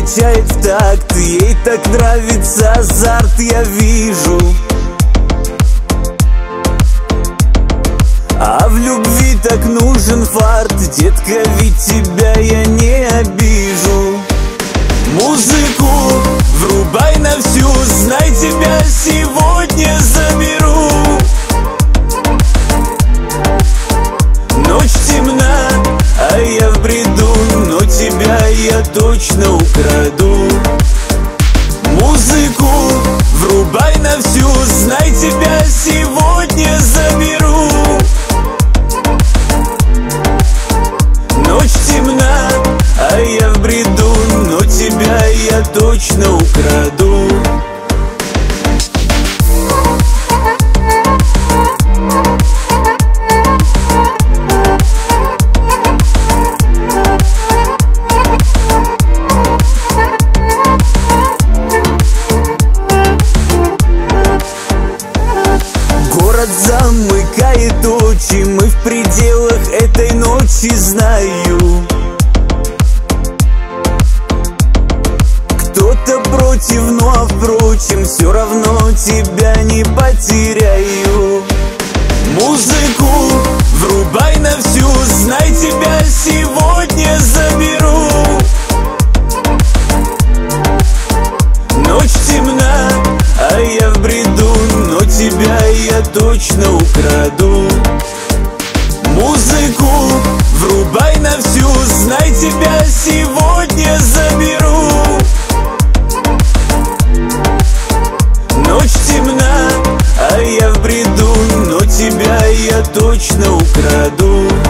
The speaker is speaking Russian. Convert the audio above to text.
качает в такт, ей так нравится азарт, я вижу. А в любви так нужен фарт, детка, ведь тебя я не обижу. Музыку врубай на всю, знай, тебя сегодня заберу. Ночь темна, а я в бреду, но тебя я точно украду. Музыку врубай на всю, знай, тебя сегодня заберу. Ночь темна, а я в бреду, но тебя я точно украду. Город замыкает очи, мы в пределах этой ночи, знаю. Кто-то против, но впрочем, все равно тебя не потеряю. Музыку врубай на всю, знай, тебя сегодня заберу. Ночь темна, а я в бреду, но тебя я точно украду. Музыку врубай на всю, знай, тебя сегодня заберу. Ночь темна, а я в бреду, но тебя я точно украду.